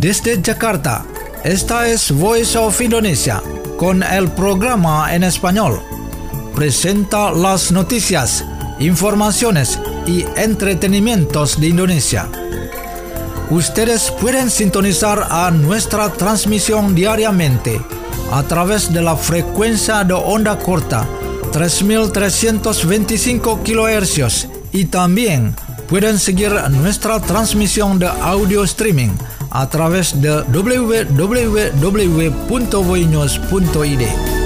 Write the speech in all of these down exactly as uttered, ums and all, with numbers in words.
Desde Jakarta, esta es Voice of Indonesia, con el programa en español. Presenta las noticias, informaciones y entretenimientos de Indonesia. Ustedes pueden sintonizar a nuestra transmisión diariamente a través de la frecuencia de onda corta tres mil trescientos veinticinco kilohercios y también pueden seguir nuestra transmisión de audio streaming a través de w w w punto voinews punto i d.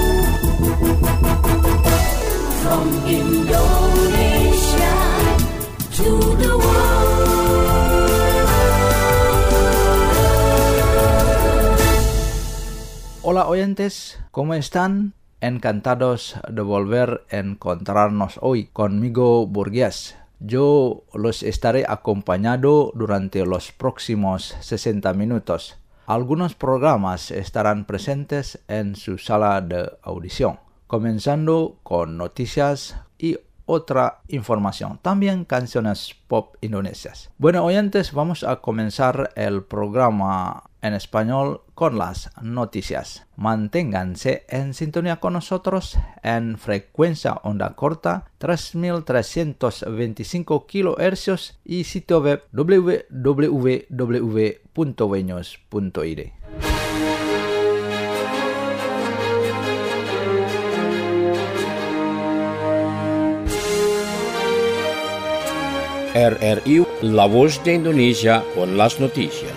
From Indonesia to the world. Hola oyentes, ¿cómo están? Encantados de volver a encontrarnos hoy conmigo, Burgués. Yo los estaré acompañando durante los próximos sesenta minutos. Algunos programas estarán presentes en su sala de audición, comenzando con noticias y otra información, también canciones pop indonesias. Bueno, oyentes, vamos a comenzar el programa en español con las noticias. Manténganse en sintonía con nosotros en frecuencia onda corta tres mil trescientos veinticinco kilohercios y sitio web w w w punto voinews punto i d. R R I, La Voz de Indonesia con las noticias.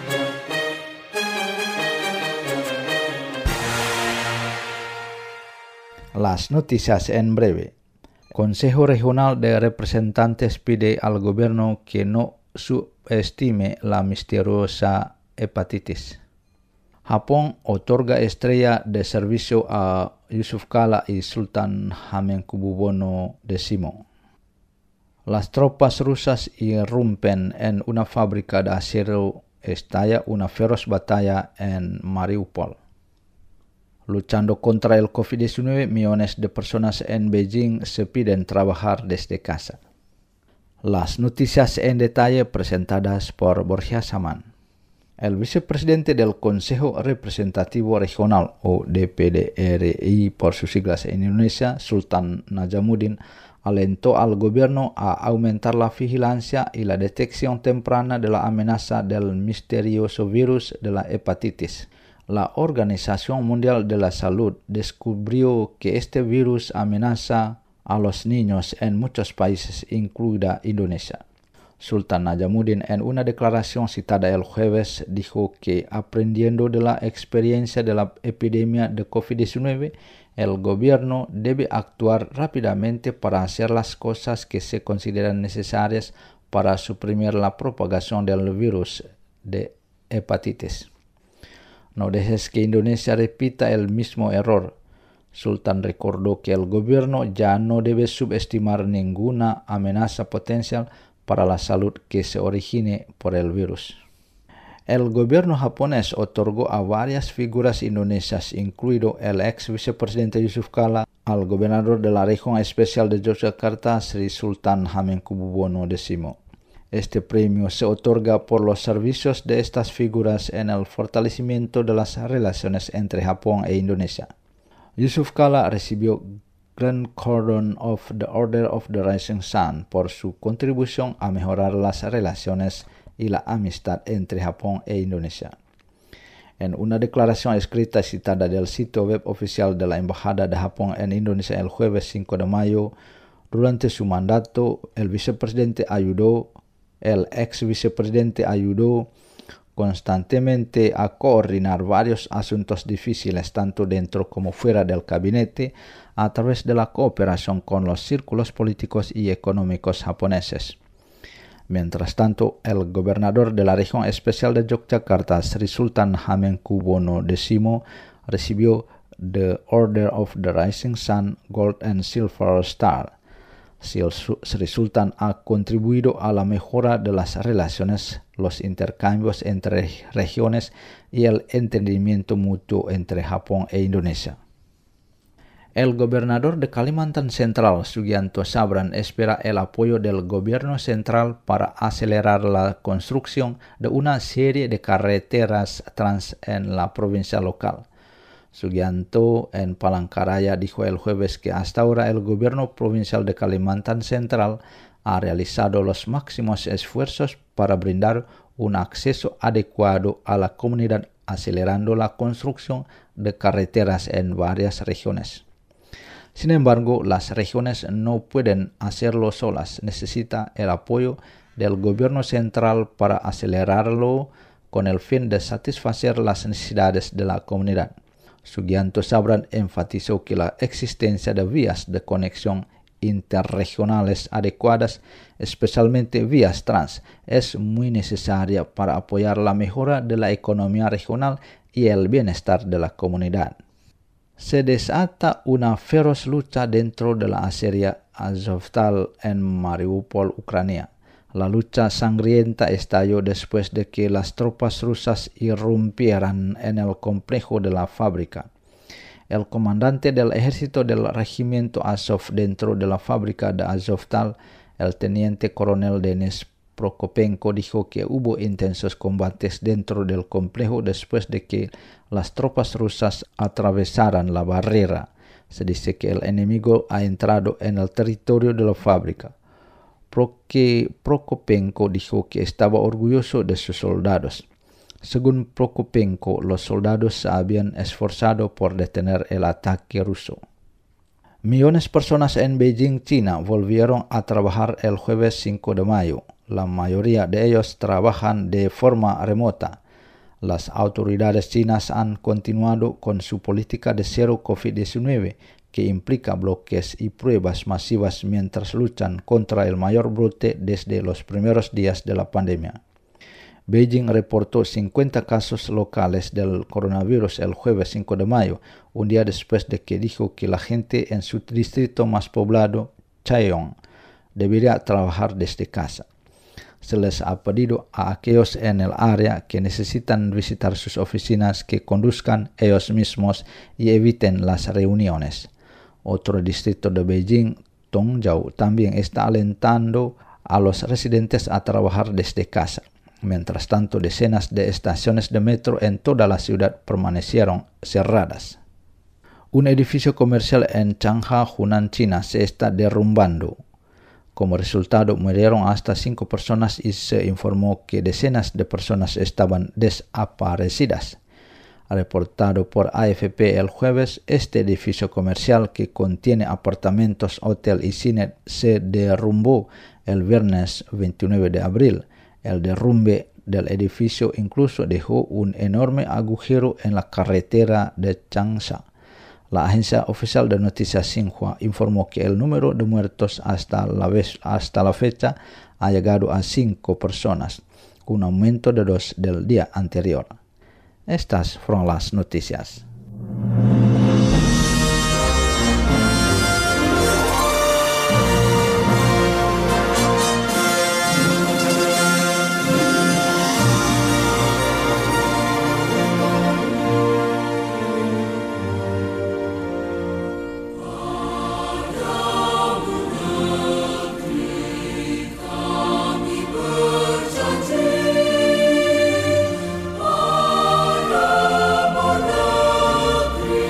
Las noticias en breve. Consejo Regional de Representantes pide al gobierno que no subestime la misteriosa hepatitis. Japón otorga estrella de servicio a Yusuf Kala y Sultan Hamengkubuwono X. Las tropas rusas irrumpen en una fábrica de acero, estalla una feroz batalla en Mariupol. Luchando contra el covid diecinueve, millones de personas en Beijing se piden trabajar desde casa. Las noticias en detalle presentadas por Borja Saman. El vicepresidente del Consejo Representativo Regional, o D P D R I por sus siglas en Indonesia, Sultan Najamuddin, alentó al gobierno a aumentar la vigilancia y la detección temprana de la amenaza del misterioso virus de la hepatitis. La Organización Mundial de la Salud descubrió que este virus amenaza a los niños en muchos países, incluida Indonesia. Sultan Najamuddin, en una declaración citada el jueves, dijo que aprendiendo de la experiencia de la epidemia de covid diecinueve, el gobierno debe actuar rápidamente para hacer las cosas que se consideran necesarias para suprimir la propagación del virus de hepatitis. No dejes que Indonesia repita el mismo error. Sultan recordó que el gobierno ya no debe subestimar ninguna amenaza potencial para la salud que se origine por el virus. El gobierno japonés otorgó a varias figuras indonesias, incluido el ex vicepresidente Yusuf Kala, al gobernador de la región especial de Yogyakarta, Sri Sultan Hamengkubuwono X. Este premio se otorga por los servicios de estas figuras en el fortalecimiento de las relaciones entre Japón e Indonesia. Yusuf Kala recibió Grand Cordon of the Order of the Rising Sun por su contribución a mejorar las relaciones y la amistad entre Japón e Indonesia. En una declaración escrita citada del sitio web oficial de la Embajada de Japón en Indonesia el jueves cinco de mayo, durante su mandato, el vicepresidente ayudó, el ex vicepresidente ayudó constantemente a coordinar varios asuntos difíciles tanto dentro como fuera del gabinete a través de la cooperación con los círculos políticos y económicos japoneses. Mientras tanto, el gobernador de la región especial de Yogyakarta, Sri Sultan Hamengkubuwono X, recibió the Order of the Rising Sun, Gold and Silver Star. Sri Sultan ha contribuido a la mejora de las relaciones, los intercambios entre regiones y el entendimiento mutuo entre Japón e Indonesia. El gobernador de Kalimantan Central, Sugianto Sabran, espera el apoyo del gobierno central para acelerar la construcción de una serie de carreteras trans en la provincia local. Sugianto en Palangkaraya dijo el jueves que hasta ahora el gobierno provincial de Kalimantan Central ha realizado los máximos esfuerzos para brindar un acceso adecuado a la comunidad, acelerando la construcción de carreteras en varias regiones. Sin embargo, las regiones no pueden hacerlo solas, necesita el apoyo del gobierno central para acelerarlo con el fin de satisfacer las necesidades de la comunidad. Sugianto Sabran enfatizó que la existencia de vías de conexión interregionales adecuadas, especialmente vías trans, es muy necesaria para apoyar la mejora de la economía regional y el bienestar de la comunidad. Se desata una feroz lucha dentro de la Aseria Azovstal en Mariupol, Ucrania. La lucha sangrienta estalló después de que las tropas rusas irrumpieran en el complejo de la fábrica. El comandante del ejército del regimiento Azov dentro de la fábrica de Azovstal, el teniente coronel Denis Prokopenko, dijo que hubo intensos combates dentro del complejo después de que las tropas rusas atravesaran la barrera. Se dice que el enemigo ha entrado en el territorio de la fábrica. Prokopenko dijo que estaba orgulloso de sus soldados. Según Prokopenko, los soldados se habían esforzado por detener el ataque ruso. Millones de personas en Beijing, China, volvieron a trabajar el jueves cinco de mayo. La mayoría de ellos trabajan de forma remota. Las autoridades chinas han continuado con su política de cero COVID diecinueve, que implica bloques y pruebas masivas mientras luchan contra el mayor brote desde los primeros días de la pandemia. Beijing reportó cincuenta casos locales del coronavirus el jueves cinco de mayo, un día después de que dijo que la gente en su distrito más poblado, Chaeyoung, debería trabajar desde casa. Se les ha pedido a aquellos en el área que necesitan visitar sus oficinas que conduzcan ellos mismos y eviten las reuniones. Otro distrito de Beijing, Tongzhou, también está alentando a los residentes a trabajar desde casa. Mientras tanto, decenas de estaciones de metro en toda la ciudad permanecieron cerradas. Un edificio comercial en Changhua, Hunan, China, se está derrumbando. Como resultado, murieron hasta cinco personas y se informó que decenas de personas estaban desaparecidas. Reportado por A F P el jueves, este edificio comercial que contiene apartamentos, hotel y cine se derrumbó el viernes veintinueve de abril. El derrumbe del edificio incluso dejó un enorme agujero en la carretera de Changsha. La agencia oficial de noticias Xinhua informó que el número de muertos hasta la, vez, hasta la fecha ha llegado a cinco personas, un aumento de dos del día anterior. Estas fueron las noticias. Berjanji, pada negeri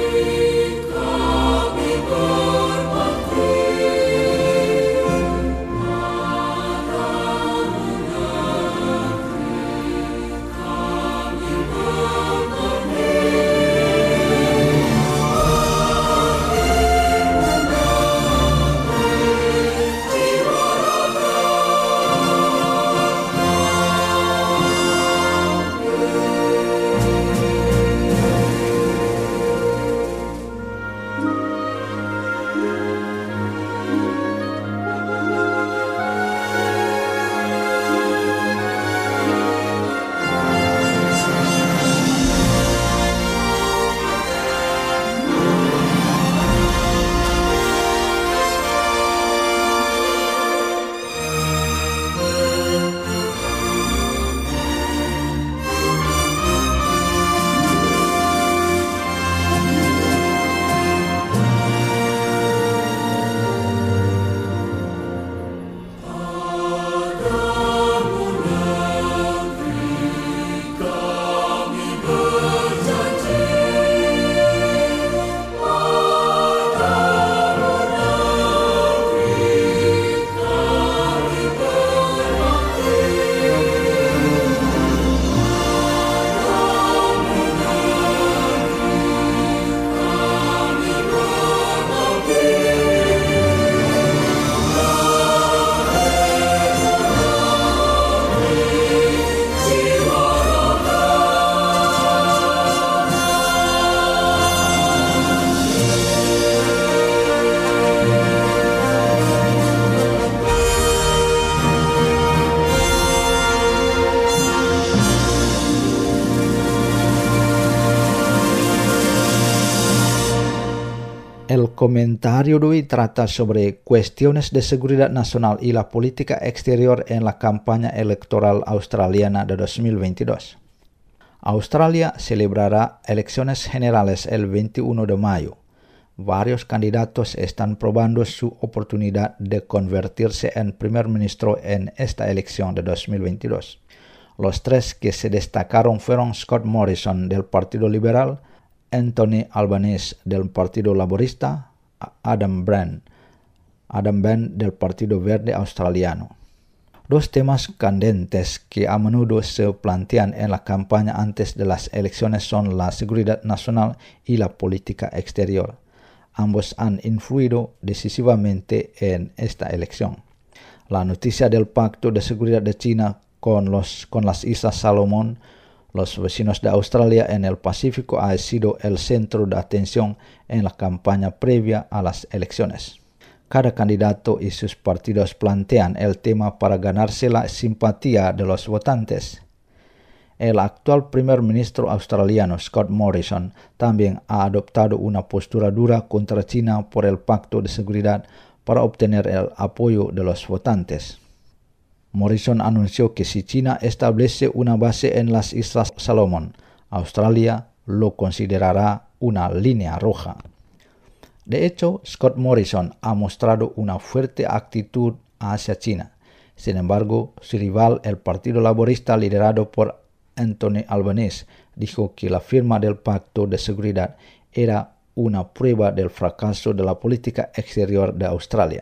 comentario de hoy trata sobre cuestiones de seguridad nacional y la política exterior en la campaña electoral australiana de dos mil veintidós. Australia celebrará elecciones generales el veintiuno de mayo. Varios candidatos están probando su oportunidad de convertirse en primer ministro en esta elección de dos mil veintidós. Los tres que se destacaron fueron Scott Morrison del Partido Liberal, Anthony Albanese del Partido Laborista, Adam Bandt, Adam Bandt del Partido Verde Australiano. Dos temas candentes que a menudo se plantean en la campaña antes de las elecciones son la seguridad nacional y la política exterior. Ambos han influido decisivamente en esta elección. La noticia del Pacto de Seguridad de China con, los, con las Islas Salomón, los vecinos de Australia en el Pacífico, ha sido el centro de atención en la campaña previa a las elecciones. Cada candidato y sus partidos plantean el tema para ganarse la simpatía de los votantes. El actual primer ministro australiano Scott Morrison también ha adoptado una postura dura contra China por el Pacto de Seguridad para obtener el apoyo de los votantes. Morrison anunció que si China establece una base en las Islas Salomón, Australia lo considerará una línea roja. De hecho, Scott Morrison ha mostrado una fuerte actitud hacia China. Sin embargo, su rival, el Partido Laborista liderado por Anthony Albanese, dijo que la firma del Pacto de Seguridad era una prueba del fracaso de la política exterior de Australia.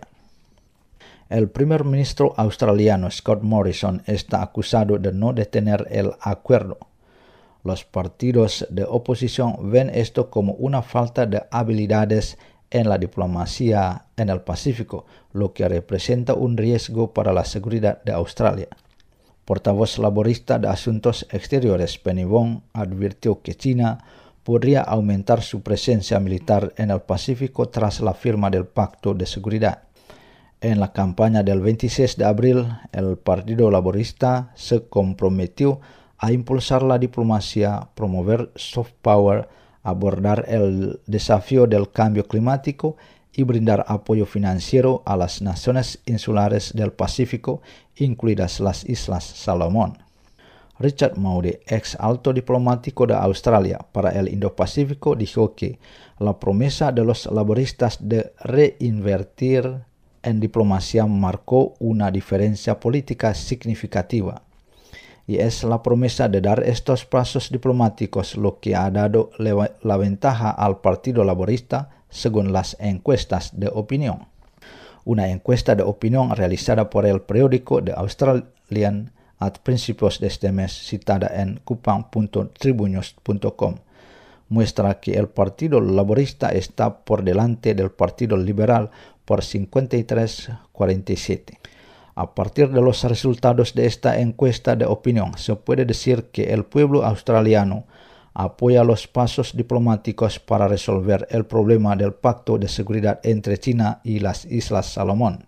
El primer ministro australiano Scott Morrison está acusado de no detener el acuerdo. Los partidos de oposición ven esto como una falta de habilidades en la diplomacia en el Pacífico, lo que representa un riesgo para la seguridad de Australia. Portavoz laborista de Asuntos Exteriores Penny Wong advirtió que China podría aumentar su presencia militar en el Pacífico tras la firma del Pacto de Seguridad. En la campaña del veintiséis de abril, el Partido Laborista se comprometió a impulsar la diplomacia, promover soft power, abordar el desafío del cambio climático y brindar apoyo financiero a las naciones insulares del Pacífico, incluidas las Islas Salomón. Richard Maude, ex alto diplomático de Australia para el Indo-Pacífico, dijo que la promesa de los laboristas de reinvertir en diplomacia marcó una diferencia política significativa. Y es la promesa de dar estos pasos diplomáticos lo que ha dado la ventaja al Partido Laborista según las encuestas de opinión. Una encuesta de opinión realizada por el periódico The Australian a principios de este mes, citada en kupang punto tribunews punto com, muestra que el Partido Laborista está por delante del Partido Liberal por cincuenta y tres a cuarenta y siete. A partir de los resultados de esta encuesta de opinión, se puede decir que el pueblo australiano apoya los pasos diplomáticos para resolver el problema del Pacto de Seguridad entre China y las Islas Salomón.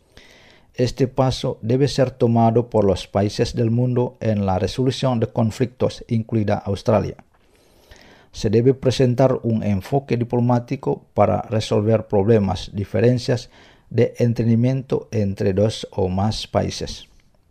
Este paso debe ser tomado por los países del mundo en la resolución de conflictos, incluida Australia. Se debe presentar un enfoque diplomático para resolver problemas, diferencias de entendimiento entre dos o más países.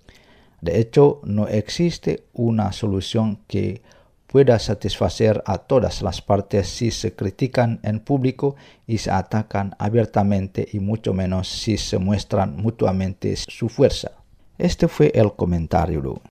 De hecho, no existe una solución que pueda satisfacer a todas las partes si se critican en público y se atacan abiertamente, y mucho menos si se muestran mutuamente su fuerza. Este fue el comentario.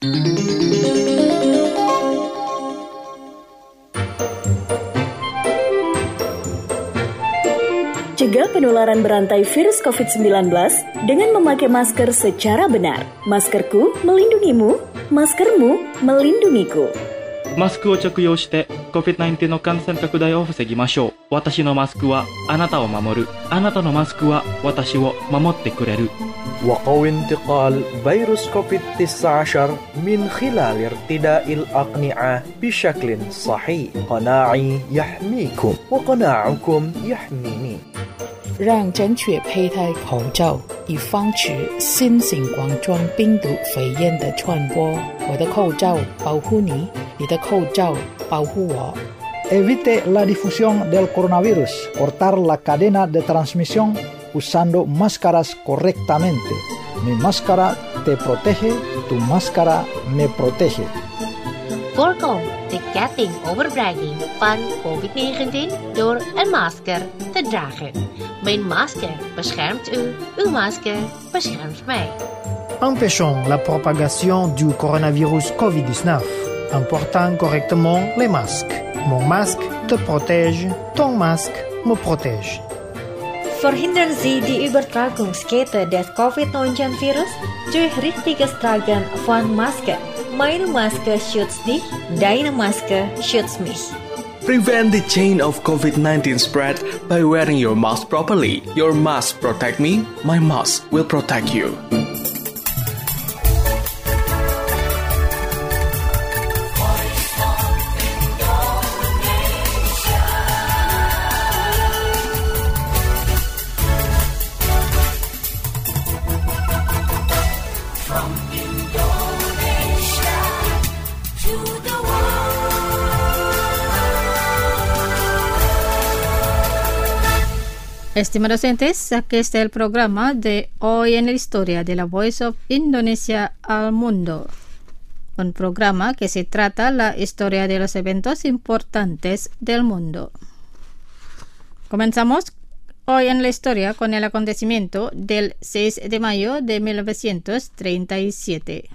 Cegah penularan berantai virus covid sembilan belas dengan memakai masker secara benar. Maskerku melindungimu, maskermu melindungiku. マスクを着用して コビッドナインティーン の感染拡大を防ぎましょう。私のマスクはあなたを守る。あなたのマスクは私を守ってくれる。 وقوي انتقال فيروس كوفيد تسعة عشر من خلال ارتداء الأقنعة بشكل صحيح. قناعي يحميكم وقناعكم يحميني. 让正确佩戴口罩，以防止新型冠状病毒肺炎的传播。我的口罩保护你，你的口罩保护我。 Evite la difusión del coronavirus. Cortar la cadena de transmisión usando máscaras correctamente. Mi máscara te protege, tu máscara me protege. Voorkom de ketting overbrenging van covid negentien door een masker te dragen. Mijn masker beschermt u, uw masker beschermt mij. Empêchons la propagation du coronavirus covid dix-neuf en portant correctement les masques. Mon masque te protège, ton masque me protège. Verhindern Sie die Übertragungskette des covid neunzehn virus durch richtiges Tragen von Maske. Meine Maske schützt dich, deine Maske schützt mich. Prevent the chain of covid nineteen spread by wearing your mask properly. Your mask protect me, my mask will protect you. Estimados oyentes, aquí está el programa de Hoy en la Historia de la Voice of Indonesia al Mundo. Un programa que se trata la historia de los eventos importantes del mundo. Comenzamos Hoy en la Historia con el acontecimiento del seis de mayo de mil novecientos treinta y siete.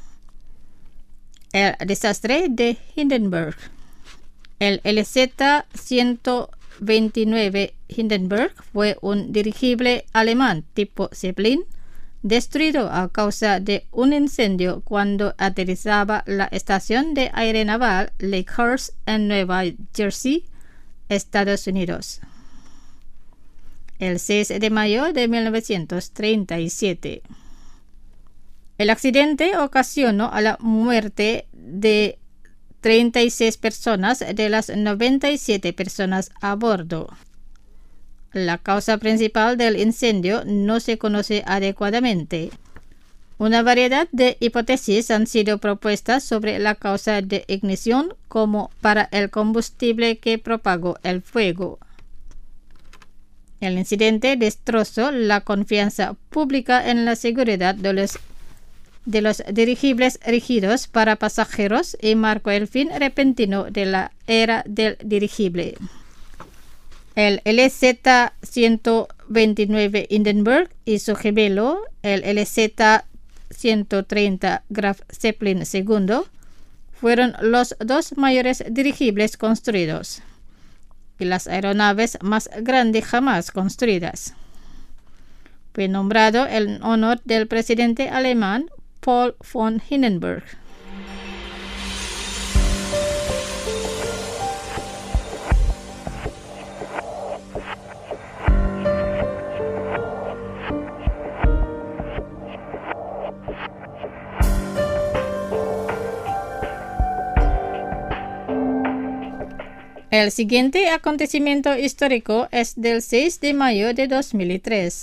El desastre de Hindenburg. El L Z ciento veintinueve Hindenburg fue un dirigible alemán tipo Zeppelin destruido a causa de un incendio cuando aterrizaba la estación de aire naval Lakehurst en Nueva Jersey, Estados Unidos. El seis de mayo de mil novecientos treinta y siete. El accidente ocasionó la muerte de treinta y seis personas de las noventa y siete personas a bordo. La causa principal del incendio no se conoce adecuadamente. Una variedad de hipótesis han sido propuestas sobre la causa de ignición como para el combustible que propagó el fuego. El incidente destrozó la confianza pública en la seguridad de los de los dirigibles rígidos para pasajeros y marcó el fin repentino de la era del dirigible. El L Z ciento veintinueve Hindenburg y su gemelo, el L Z ciento treinta Graf Zeppelin segundo, fueron los dos mayores dirigibles construidos y las aeronaves más grandes jamás construidas. Fue nombrado en honor del presidente alemán Paul von Hindenburg. El siguiente acontecimiento histórico es del seis de mayo de dos mil tres.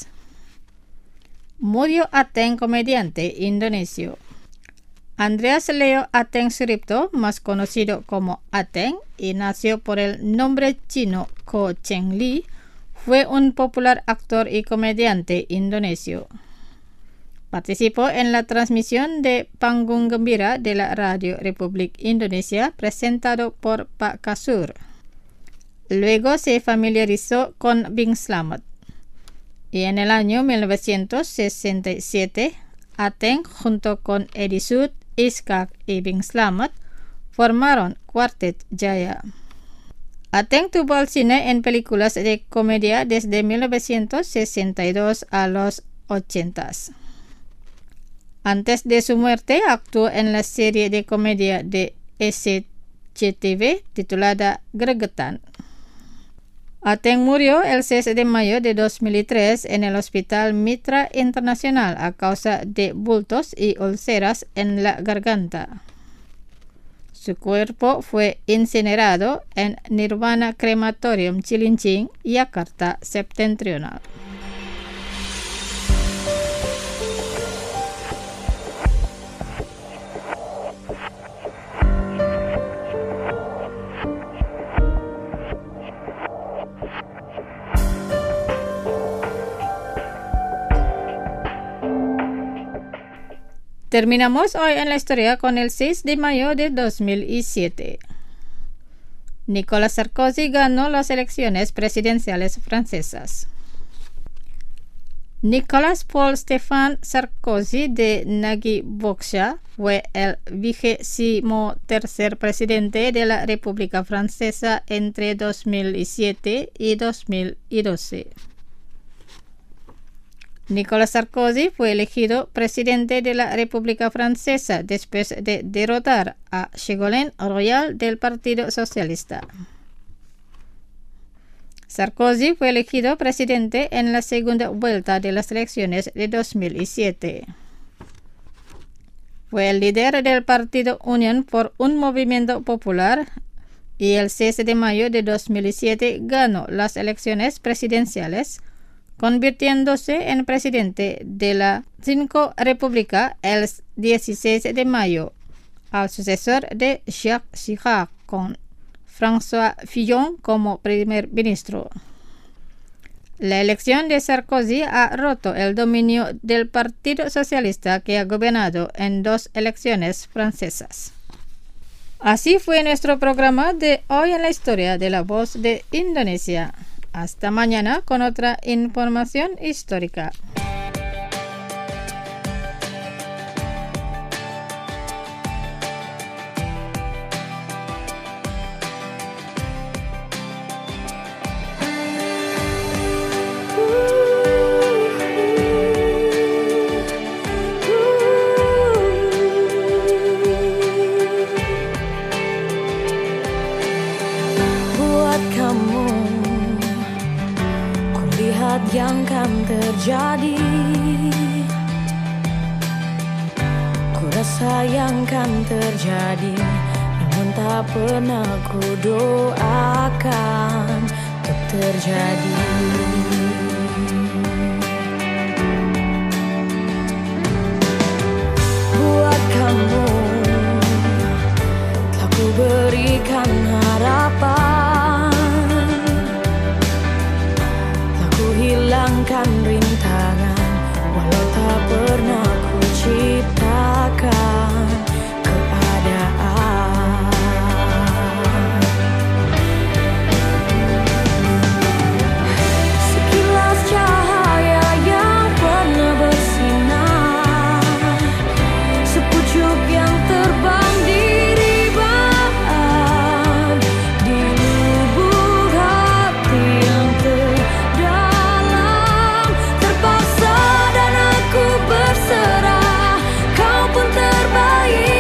Murió Ateng, comediante indonesio. Andreas Leo Ateng Suripto, más conocido como Ateng, y nació por el nombre chino Ko Cheng Li, fue un popular actor y comediante indonesio. Participó en la transmisión de Panggung Gembira de la Radio Republik Indonesia presentado por Pak Kasur. Luego se familiarizó con Bing Slamet. Y en el año mil novecientos sesenta y siete, Ateng junto con Eddie Sud, Iskak y Bing Slamet formaron Quartet Jaya. Ateng tuvo al cine en películas de comedia desde mil novecientos sesenta y dos a los ochenta. Antes de su muerte actuó en la serie de comedia de S C T V titulada Gregetan. Ateng murió el seis de mayo de dos mil tres en el Hospital Mitra Internacional a causa de bultos y úlceras en la garganta. Su cuerpo fue incinerado en Nirvana Crematorium Cilincing, Jakarta Septentrional. Terminamos hoy en la historia con el seis de mayo de dos mil siete. Nicolas Sarkozy ganó las elecciones presidenciales francesas. Nicolas Paul Stéphane Sarkozy de Nagui-Boxcha fue el vigésimo tercer presidente de la República Francesa entre dos mil siete y dos mil doce. Nicolas Sarkozy fue elegido presidente de la República Francesa después de derrotar a Ségolène Royal del Partido Socialista. Sarkozy fue elegido presidente en la segunda vuelta de las elecciones de dos mil siete. Fue el líder del partido Unión por un Movimiento Popular y el seis de mayo de dos mil siete ganó las elecciones presidenciales, convirtiéndose en presidente de la cinco República el dieciséis de mayo, al sucesor de Jacques Chirac, con François Fillon como primer ministro. La elección de Sarkozy ha roto el dominio del Partido Socialista que ha gobernado en dos elecciones francesas. Así fue nuestro programa de hoy en la historia de La Voz de Indonesia. Hasta mañana con otra información histórica. Yang kan terjadi, ku rasa yang kan terjadi, namun tak pernah ku doakan untuk terjadi. Buat kamu telah ku berikan harapan, hilangkan rintangan, walau tak pernah ku ciptakan keadaan. Sekilas cahaya yang pernah bersinar, sepucuk yang terbang di ribuan, di lubuk hati yang terdalam. Berserah, kau pun terbaik.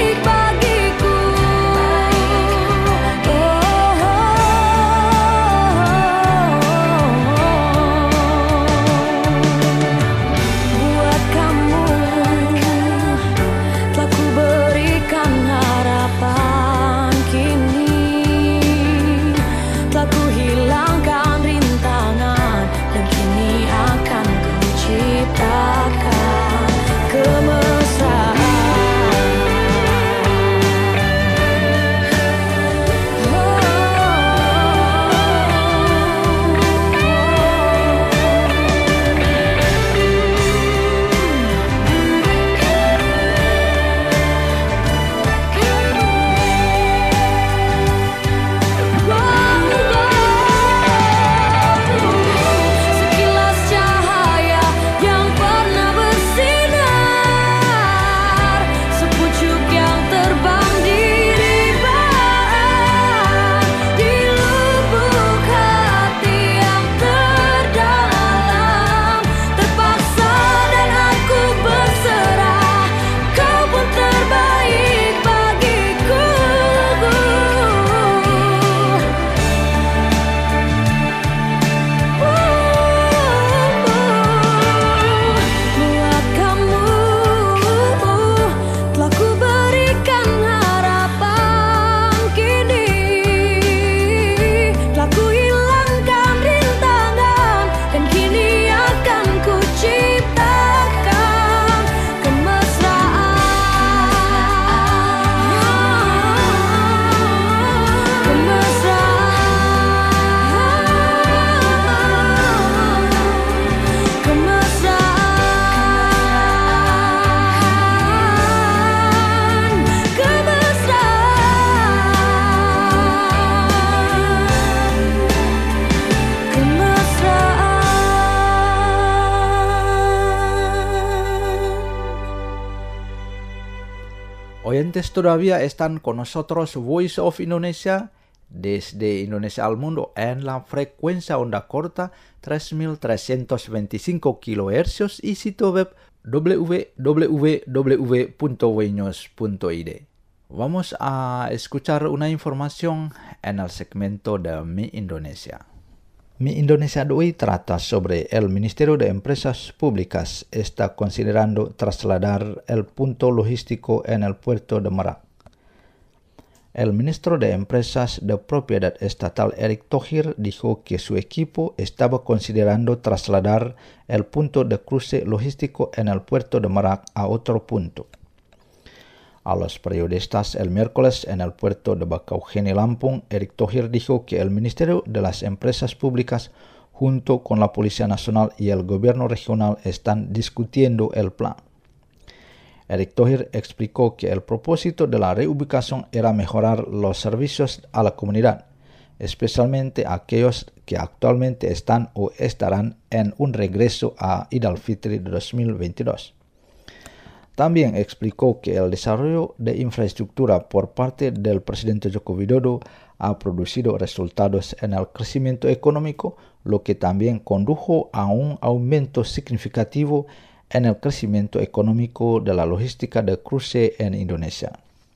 oyentes todavía están con nosotros Voice of Indonesia desde Indonesia al mundo en la frecuencia onda corta tres mil trescientos veinticinco kilohercios y sitio web w w w punto wenews punto i d. Vamos a escuchar una información en el segmento de Mi Indonesia. Mi Indonesia de hoy trata sobre el Ministerio de Empresas Públicas está considerando trasladar el punto logístico en el puerto de Merak. El ministro de Empresas de Propiedad Estatal Erick Thohir dijo que su equipo estaba considerando trasladar el punto de cruce logístico en el puerto de Merak a otro punto. A los periodistas el miércoles en el puerto de Bakauheni, Lampung, Erick Thohir dijo que el Ministerio de las Empresas Públicas junto con la Policía Nacional y el gobierno regional están discutiendo el plan. Erick Thohir explicó que el propósito de la reubicación era mejorar los servicios a la comunidad, especialmente a aquellos que actualmente están o estarán en un regreso a Eid al-Fitri de dos mil veintidós. También explicó que el desarrollo de infraestructura por parte del presidente Joko Widodo ha producido resultados en el crecimiento económico, lo que también condujo a un aumento significativo en el crecimiento económico de la logística de cruce en Indonesia.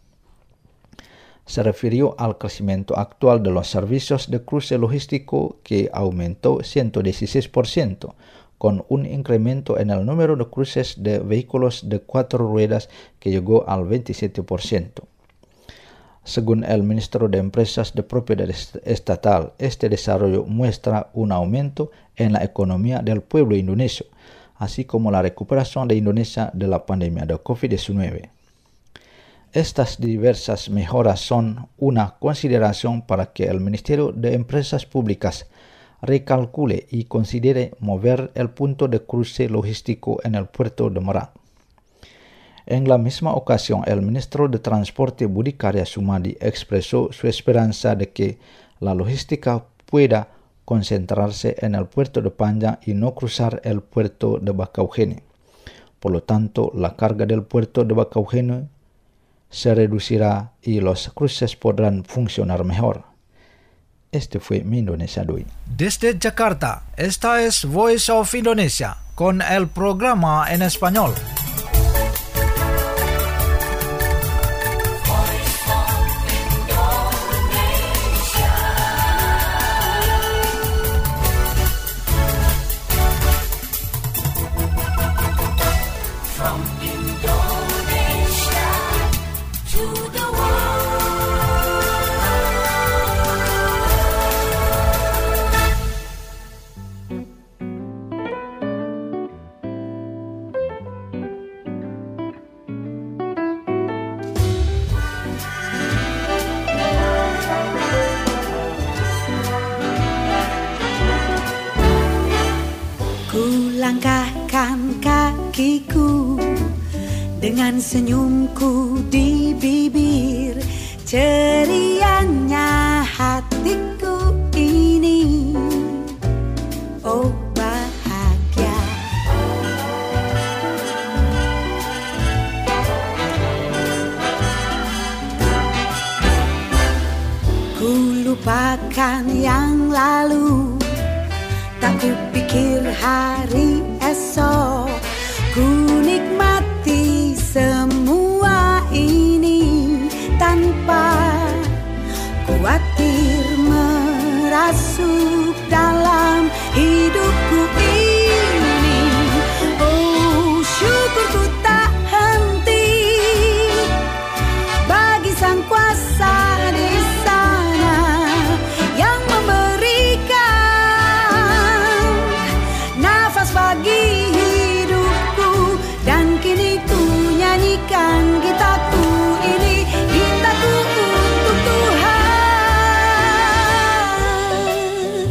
Se refirió al crecimiento actual de los servicios de cruce logístico que aumentó ciento dieciséis por ciento, con un incremento en el número de cruces de vehículos de cuatro ruedas que llegó al veintisiete por ciento. Según el ministro de Empresas de Propiedad Estatal, este desarrollo muestra un aumento en la economía del pueblo indonesio, así como la recuperación de Indonesia de la pandemia de covid diecinueve. Estas diversas mejoras son una consideración para que el Ministerio de Empresas Públicas recalcule y considere mover el punto de cruce logístico en el puerto de Merak. En la misma ocasión, el ministro de Transporte Budi Karya Sumadi expresó su esperanza de que la logística pueda concentrarse en el puerto de Panjang y no cruzar el puerto de Bakauheni. Por lo tanto, la carga del puerto de Bakauheni se reducirá y los cruces podrán funcionar mejor. Este fue Mi Indonesia de hoy. Desde Jakarta, esta es Voice of Indonesia con el programa en español. Langkahkan kakiku dengan senyumku di bibir, cerianya hatiku ini, oh bahagia. Ku lupakan yang lalu, tak kupikir hari esok, ku nikmati semua ini tanpa khawatir merasuk dalam hidupku ini. Oh, syukurku tak henti bagi Sang Kuasa di sana yang memberikan nafas bagi hidupku, dan kini ku nyanyikan gitaku ini, gitaku untuk Tuhan.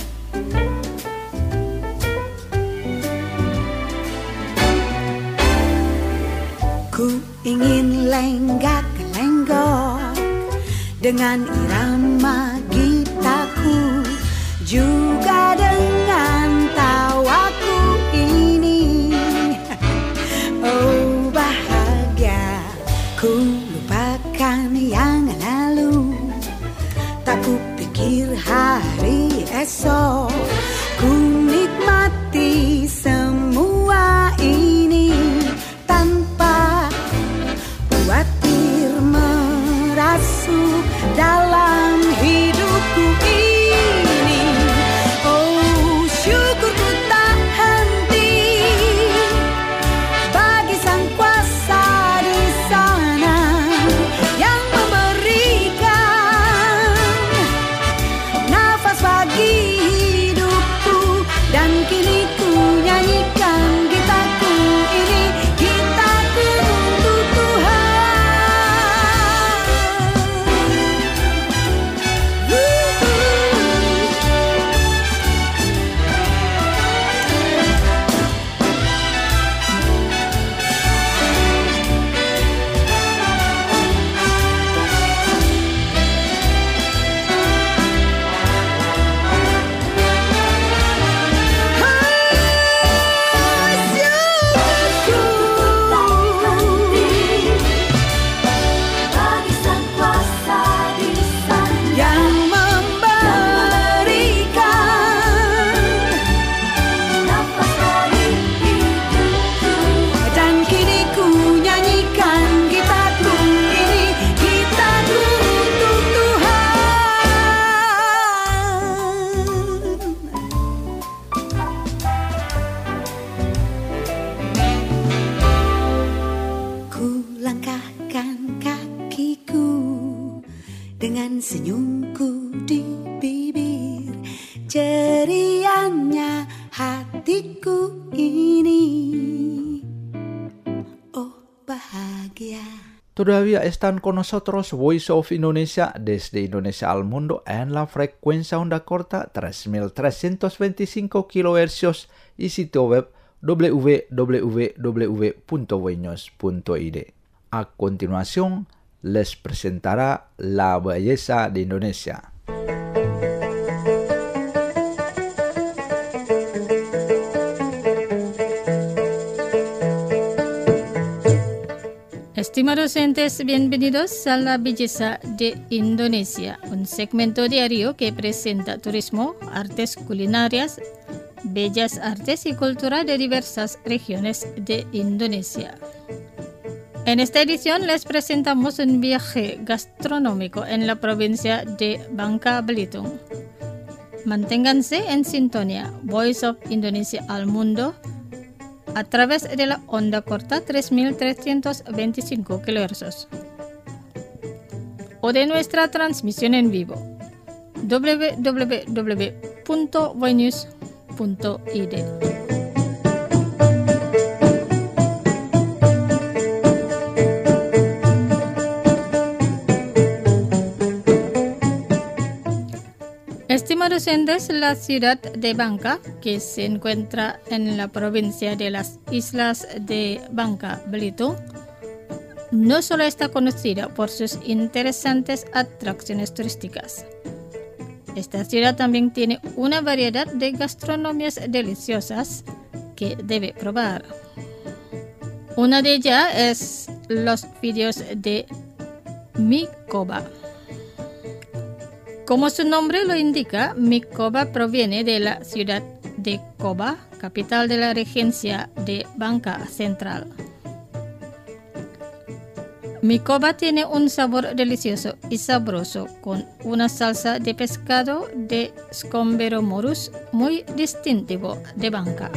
Ku ingin lenggak-lenggok dengan irama gitaku, juga dengan tawaku ini. Oh bahagia, ku dan senyumku di bibir, cerianya hatiku ini. Oh bahagia. Todavía están con nosotros Voice of Indonesia desde Indonesia al mundo en la frecuencia onda corta tres mil trescientos veinticinco kilohercios y sitio web w w w punto voinews punto i d. A continuación, les presentará la belleza de Indonesia. Estimados oyentes, bienvenidos a La Belleza de Indonesia, un segmento diario que presenta turismo, artes culinarias, bellas artes y cultura de diversas regiones de Indonesia. En esta edición les presentamos un viaje gastronómico en la provincia de Bangka Belitung. Manténganse en sintonía, Voice of Indonesia al mundo, a través de la onda corta tres mil trescientos veinticinco kilohercios o de nuestra transmisión en vivo w w w punto voinews punto i d. Estimados oyentes, la ciudad de Bangka, que se encuentra en la provincia de las islas de Bangka Belitung, no solo está conocida por sus interesantes atracciones turísticas. Esta ciudad también tiene una variedad de gastronomías deliciosas que debe probar. Una de ellas es los fideos de mie koba. Como su nombre lo indica, mie koba proviene de la ciudad de Koba, capital de la regencia de Bangka Central. Mie koba tiene un sabor delicioso y sabroso con una salsa de pescado de Skomberomorus muy distintivo de Bangka.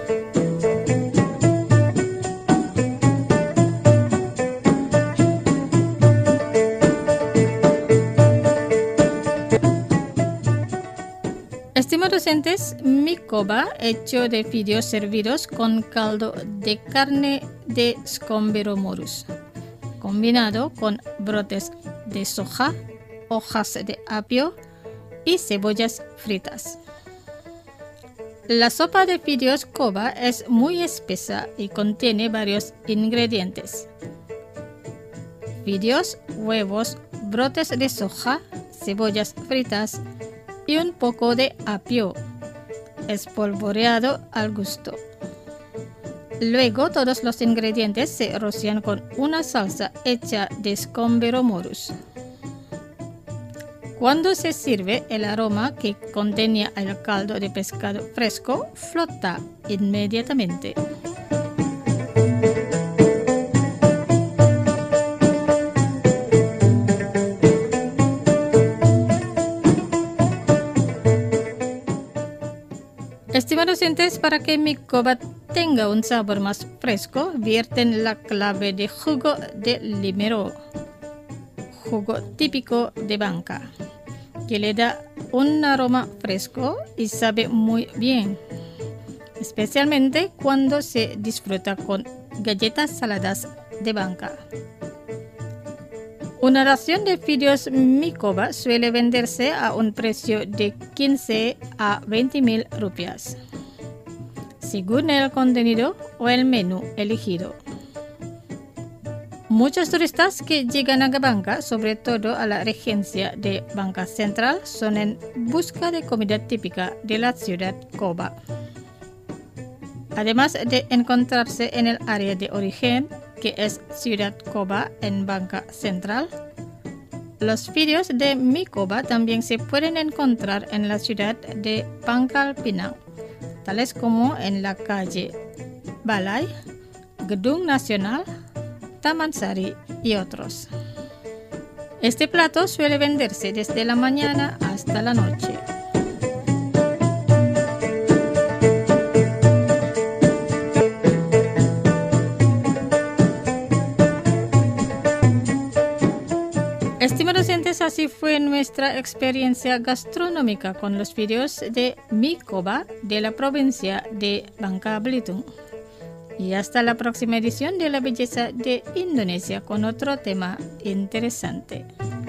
Estimados oyentes, mie koba hecho de fideos servidos con caldo de carne de Skomberomorus, combinado con brotes de soja, hojas de apio y cebollas fritas. La sopa de fideos koba es muy espesa y contiene varios ingredientes: fideos, huevos, brotes de soja, cebollas fritas y un poco de apio, espolvoreado al gusto. Luego todos los ingredientes se rocian con una salsa hecha de Skomberomorus. Cuando se sirve, el aroma que contenía el caldo de pescado fresco flota inmediatamente. Estimados oyentes, para que mie koba tenga un sabor más fresco, vierten la clave de jugo de limero, jugo típico de Bangka, que le da un aroma fresco y sabe muy bien, especialmente cuando se disfruta con galletas saladas de Bangka. Una ración de fideos mie koba suele venderse a un precio de quince a veinte mil rupias, según el contenido o el menú elegido. Muchos turistas que llegan a Bangka, sobre todo a la regencia de Bangka Central, son en busca de comida típica de la ciudad Koba. Además de encontrarse en el área de origen, que es Ciudad Koba en Bangka Central, los fideos de mie koba también se pueden encontrar en la ciudad de Pangkal Pinang, tales como en la calle Balai, Gedung Nasional, Taman Sari y otros. Este plato suele venderse desde la mañana hasta la noche. Estimados oyentes, Antes así fue nuestra experiencia gastronómica con los videos de Mikoba de la provincia de Bangka Belitung. Y hasta la próxima edición de La Belleza de Indonesia con otro tema interesante.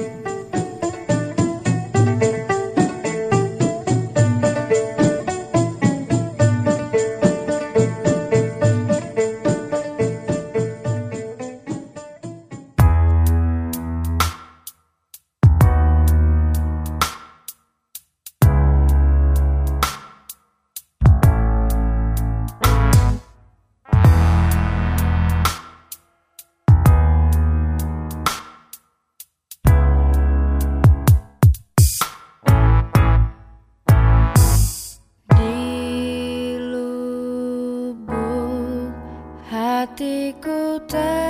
Hatiku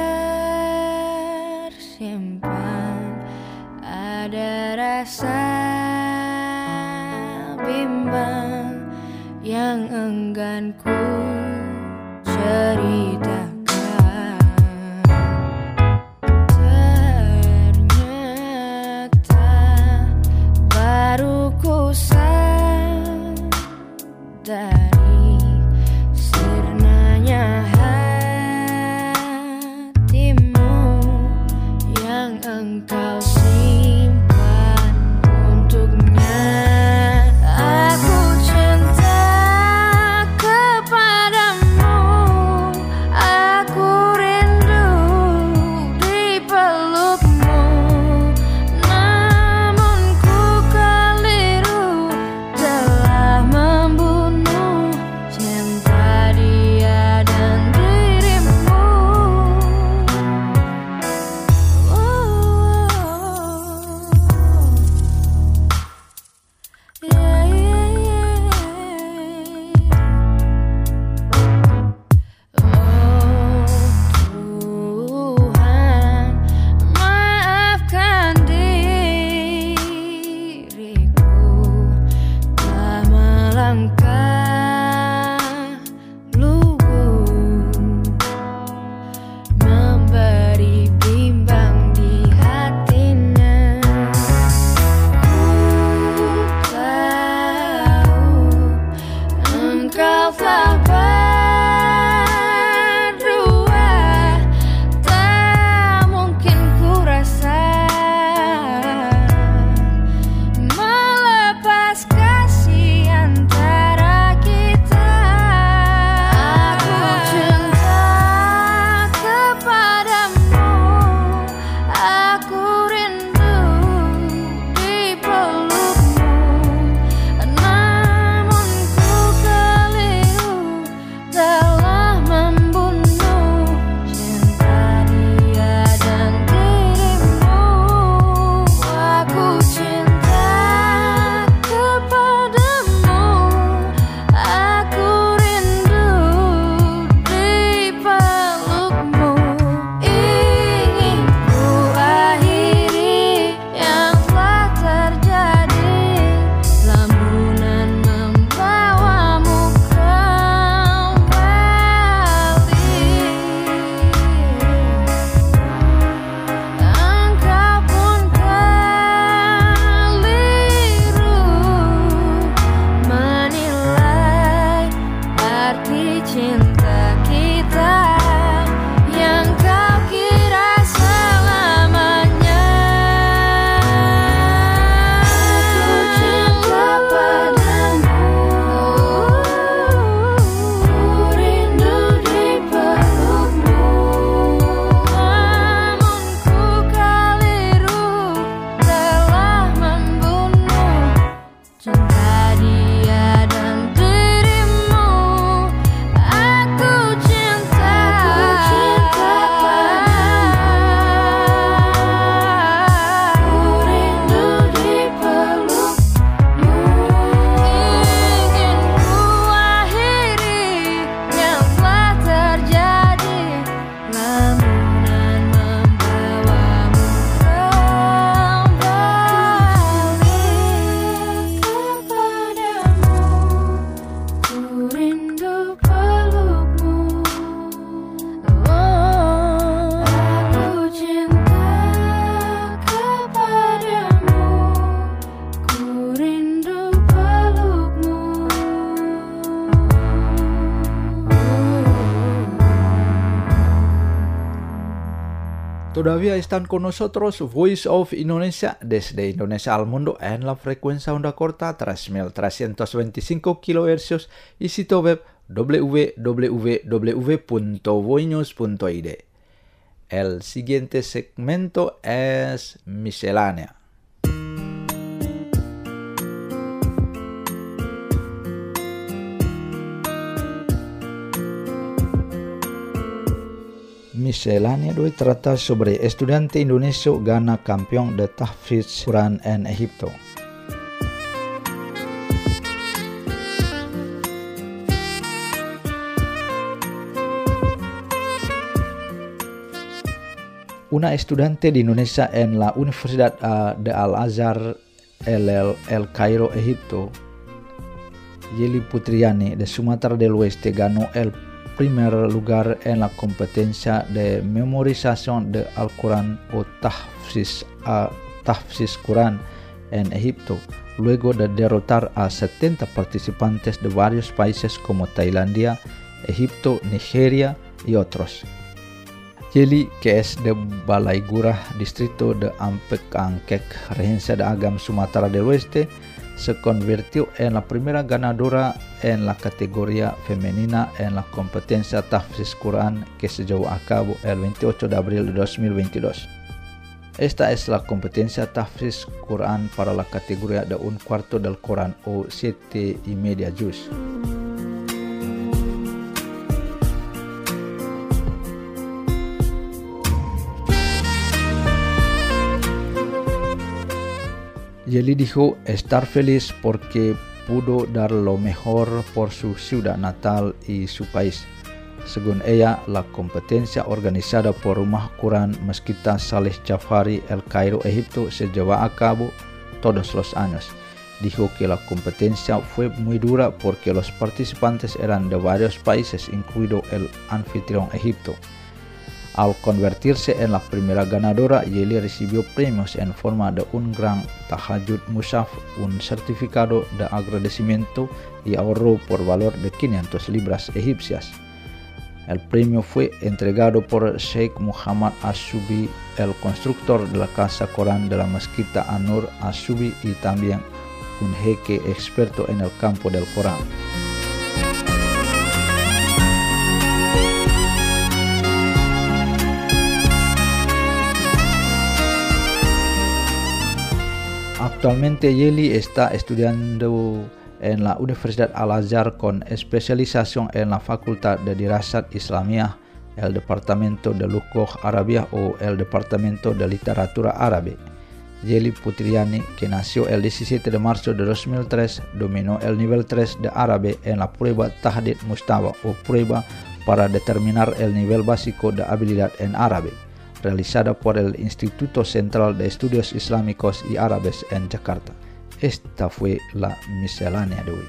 tersimpan ada rasa bimbang yang enggan ku ceritakan. Ternyata baru ku sadari sirnanya engkau simpan untuknya. Aku cinta kepadamu, aku rindu di pelukmu. Namun ku keliru telah membunuh cinta dia dan dirimu. Cinta dia dan dirimu, aku Todavía están con nosotros Voice of Indonesia desde Indonesia al mundo en la frecuencia onda corta tres mil trescientos veinticinco kilohercios y sitio web w w w punto voinews punto i d. El siguiente segmento es miscelánea. Miscelánea de hoy trata sobre estudiante indonesio gana campeón de tahfidz Quran en Egipto. Una estudiante de Indonesia en la Universidad uh, de Al-Azhar El, El, El Cairo, Egipto, Yeli Putriani de Sumatera del Oeste ganó el primer lugar en la competencia de memorización de Al-Quran o tahfidz, uh, tahfidz Quran en Egipto, luego de derrotar a setenta participantes de varios países como Tailandia, Egipto, Nigeria y otros. Yeli, que es de Balaigurah, distrito de Ampek Angkek, Regencia de Agam, Sumatera del Oeste, se convirtió en la primera ganadora en la categoría femenina en la competencia tahfidz Quran que se llevó a cabo el veintiocho de abril de dos mil veintidós. Esta es la competencia tahfidz Quran para la categoría de un cuarto del Quran o siete y media juz. Yeli dijo estar feliz porque pudo dar lo mejor por su ciudad natal y su país. Según ella, la competencia organizada por Rumah Quran Meskita Saleh Jafari El Cairo, Egipto, se lleva a cabo todos los años. Dijo que la competencia fue muy dura porque los participantes eran de varios países, incluido el anfitrión Egipto. Al convertirse en la primera ganadora, Yeli recibió premios en forma de un gran tahajjud mushaf, un certificado de agradecimiento y ahorro por valor de quinientas libras egipcias. El premio fue entregado por Sheikh Muhammad Ashubi, el constructor de la Casa Quran de la Mezquita An-Nur Ashubi y también un jeque experto en el campo del Quran. Actualmente Yeli está estudiando en la Universidad Al-Azhar con especialización en la Facultad de Dirasat Islamiyah, el Departamento de Lughah Arabiyah o el Departamento de Literatura Árabe. Yeli Putriani, que nació el diecisiete de marzo de dos mil tres, dominó el nivel tres de árabe en la prueba Tahdid Mustawa o prueba para determinar el nivel básico de habilidad en árabe, realizada por el Instituto Central de Estudios Islámicos y Árabes en Jakarta. Esta fue la miscelánea de hoy.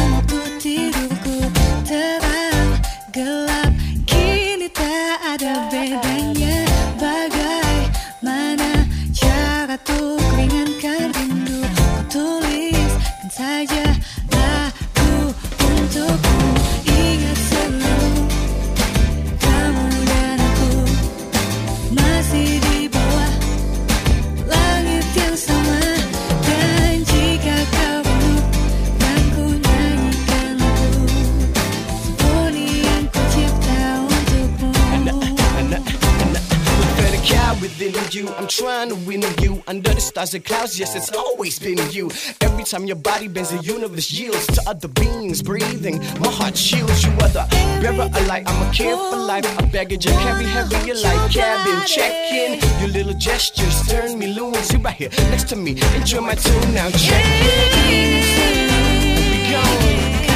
Gelap kini tak ada trying to win you. Under the stars and clouds, yes, it's always been you. Every time your body bends, the universe yields to other beings breathing. My heart shields you, are the bearer of light. I'm a care for life. I baggage and carry heavy your life. Cabin check in. Your little gestures turn me loose. You right here next to me. Enjoy my tune now. Check in. We go.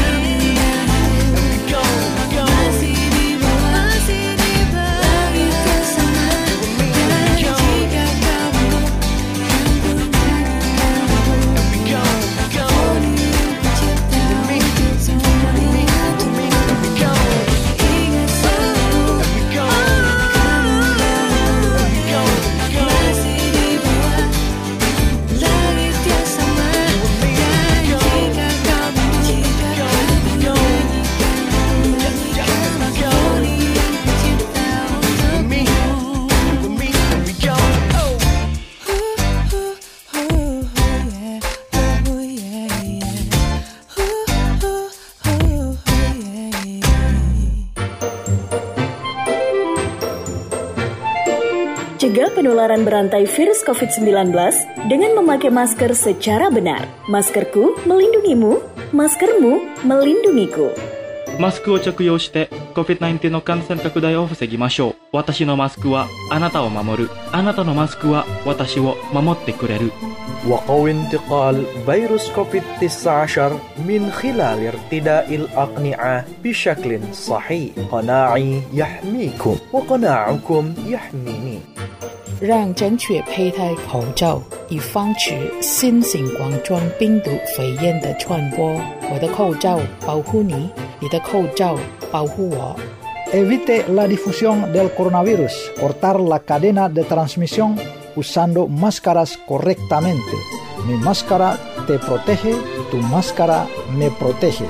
Cegah penularan berantai virus covid sembilan belas dengan memakai masker secara benar. Maskerku melindungimu, maskermu melindungiku. マスクを着用して コビッドナインティーン の感染拡大を防ぎましょう。私のマスクはあなたを守る。あなたのマスクは私を守ってくれる。 وقوي انتقال فيروس كوفيد تسعة عشر من خلال ارتداء الأقنعة بشكل صحيح. قناعي يحميكم وقناعكم يحميني. 让正确佩戴口罩，以防止新型冠状病毒肺炎的传播。我的口罩保护你，你的口罩保护我。 Evite la difusión del coronavirus. Cortar la cadena de transmisión usando máscaras correctamente. Mi máscara te protege, tu máscara me protege.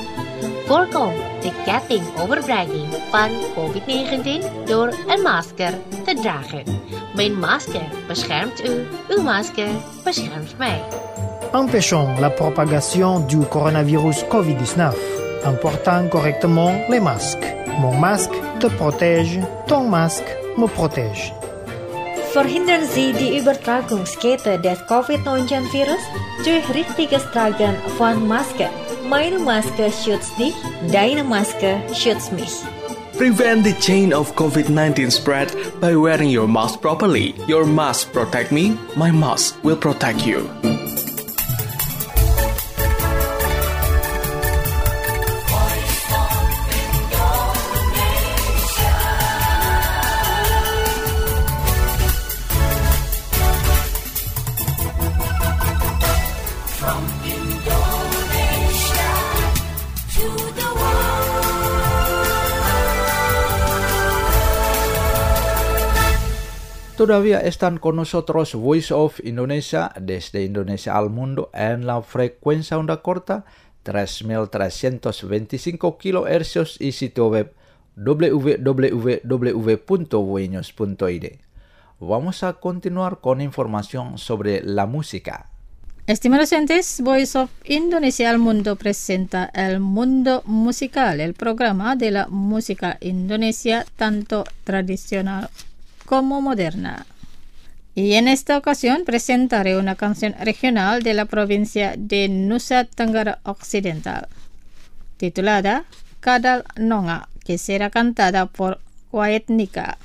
Voorkom de ketting overbrenging van covid negentien door een masker te dragen. Mijn masker beschermt u, uw masker beschermt mij. Empêchons la propagation du coronavirus covid dix-neuf en portant correctement les masques. Mon masque te protège, ton masque me protège. Verhindern Sie die Übertragungskette des covid neunzehn Virus durch richtiges Tragen von Maske. Meine Maske schützt dich, deine Maske schützt mich. Prevent the chain of covid nineteen spread by wearing your mask properly. Your mask protect me, my mask will protect you. Todavía están con nosotros Voice of Indonesia desde Indonesia al mundo en la frecuencia onda corta tres mil trescientos veinticinco kilohercios y sitio web w w w punto voinews punto i d. Vamos a continuar con información sobre la música. Estimados oyentes, Voice of Indonesia al Mundo presenta El Mundo Musical, el programa de la música indonesia tanto tradicional como moderna. Y en esta ocasión presentaré una canción regional de la provincia de Nusa Tenggara Occidental, titulada Kadal Nonga, que será cantada por Wayet Nika.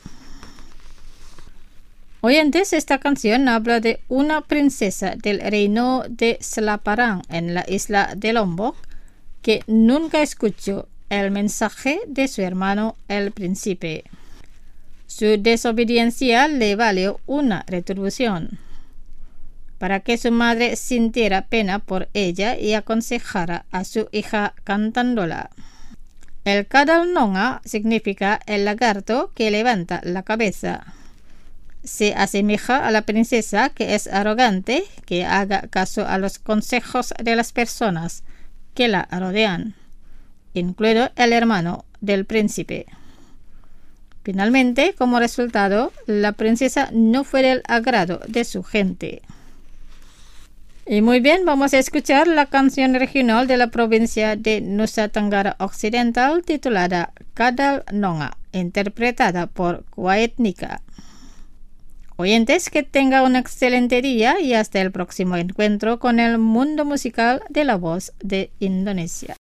Oyentes, esta canción habla de una princesa del reino de Selaparang en la isla de Lombok que nunca escuchó el mensaje de su hermano el príncipe. Su desobediencia le valió una retribución, para que su madre sintiera pena por ella y aconsejara a su hija cantándola. El Kadal Nonga significa el lagarto que levanta la cabeza. Se asemeja a la princesa que es arrogante, que haga caso a los consejos de las personas que la rodean, incluido el hermano del príncipe. Finalmente, como resultado, la princesa no fue del agrado de su gente. Y muy bien, vamos a escuchar la canción regional de la provincia de Nusa Tenggara Occidental titulada Kadal Nonga, interpretada por Wayet Nika. Oyentes, que tenga un excelente día y hasta el próximo encuentro con el mundo musical de la voz de Indonesia.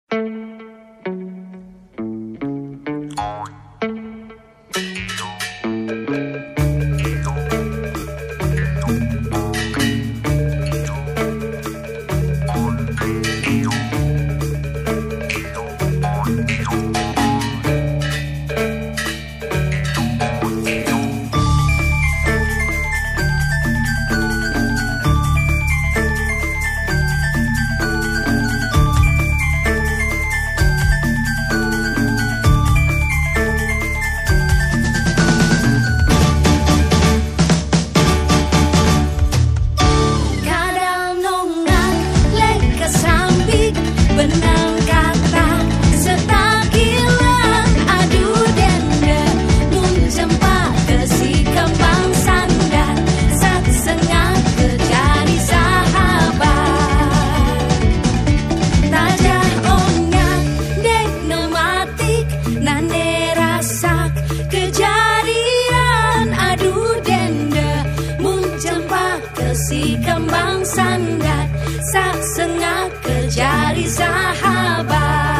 Si kembang sandar sak sengak ke jari sahabat.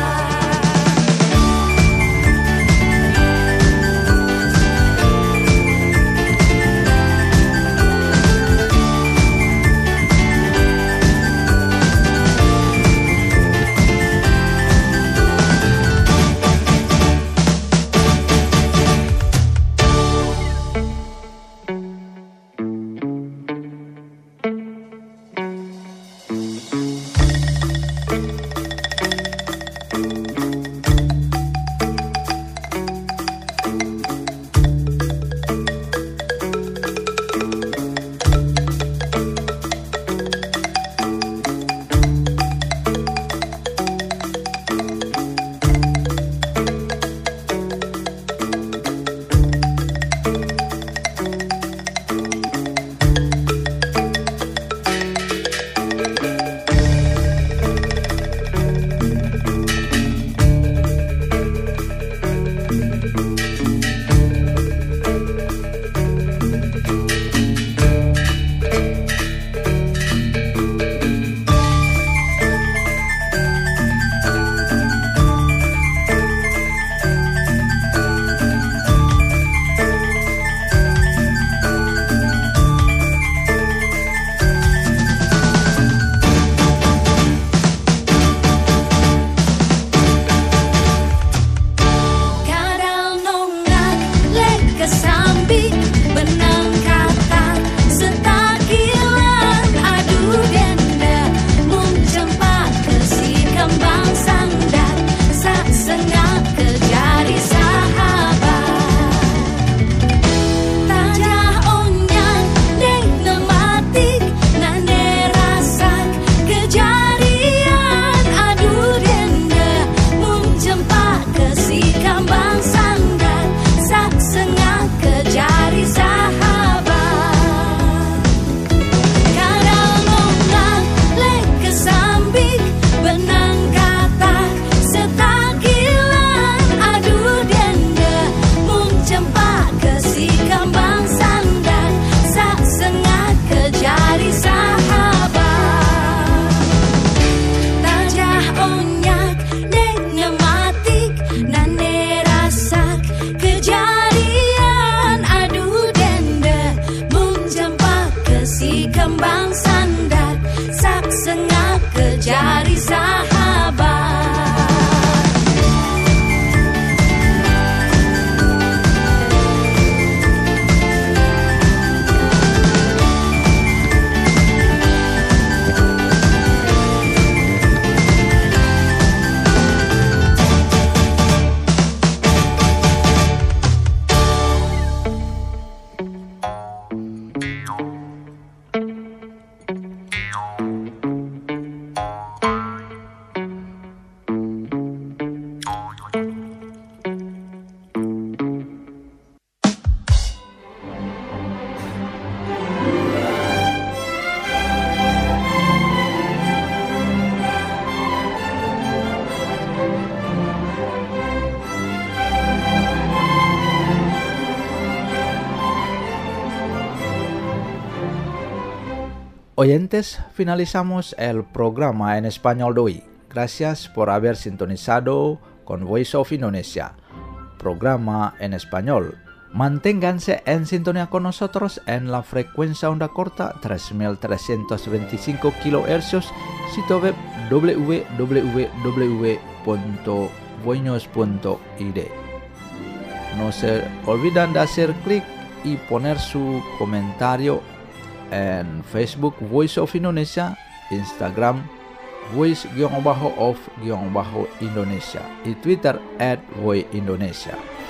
oyentes, finalizamos el programa en español de hoy. Gracias por haber sintonizado con Voice of Indonesia, programa en español. Manténganse en sintonía con nosotros en la frecuencia onda corta tres mil trescientos veinticinco kilohercios, sitio web w w w punto voinews punto i d. No se olviden de hacer clic y poner su comentario en Facebook Voice of Indonesia, Instagram Voice-of-Indonesia y Twitter at Voice Indonesia.